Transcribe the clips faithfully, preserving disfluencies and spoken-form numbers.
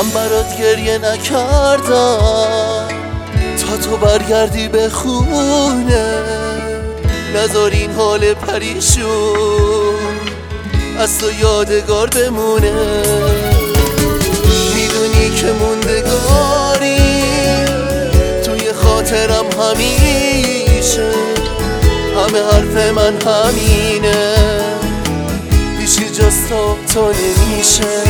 من برات گریه نکردم تا تو برگردی به خونه، نذار این حال پریشون از تو یادگار بمونه. میدونی که موندگاری توی خاطرم همیشه، همه حرف من همینه، هیچی جز تو تو نمیشه.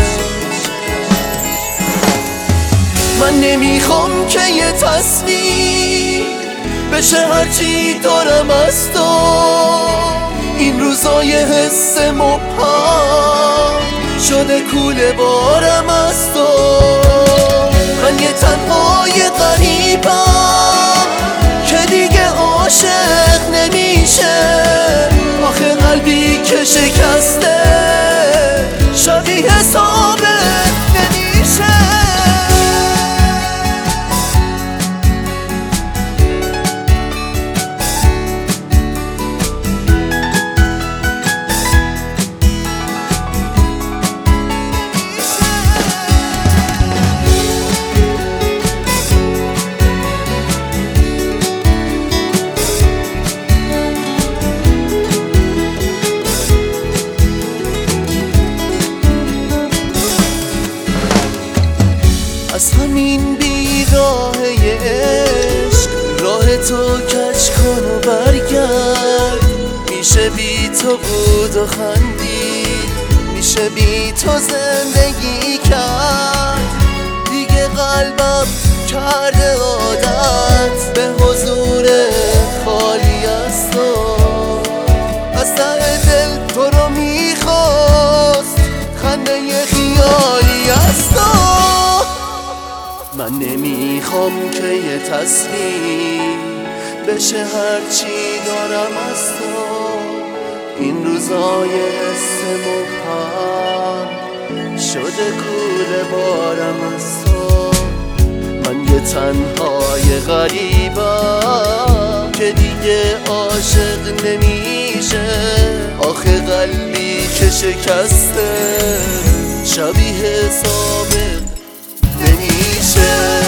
من نمیخوام که یه تصویر بشه هرچی دارم از تو، این روزای حس مبهم شده کوله بارم از تو. من یه تنهای غریبم که دیگه عاشق نمیشه، آخه قلبی که شکسته شبیه ثابت نمیشه. از همین بیراه عشق راه تو کج کن و برگرد. میشه بی تو بود و خندید، میشه بی تو زندگی کرد. دیگه قلبم کرده عادت به حضور خالی از تو، از ته دل تو رو میخواست خنده خیالی از تو. من نمیخوام که یه تصویر بشه هرچی دارم از تو، این روزای حس مبهم شده کوله بارم از تو. من یه تنهای غریبم که دیگه عاشق نمیشه، آخه قلبی که شکسته شبیه ثابت نمیشه.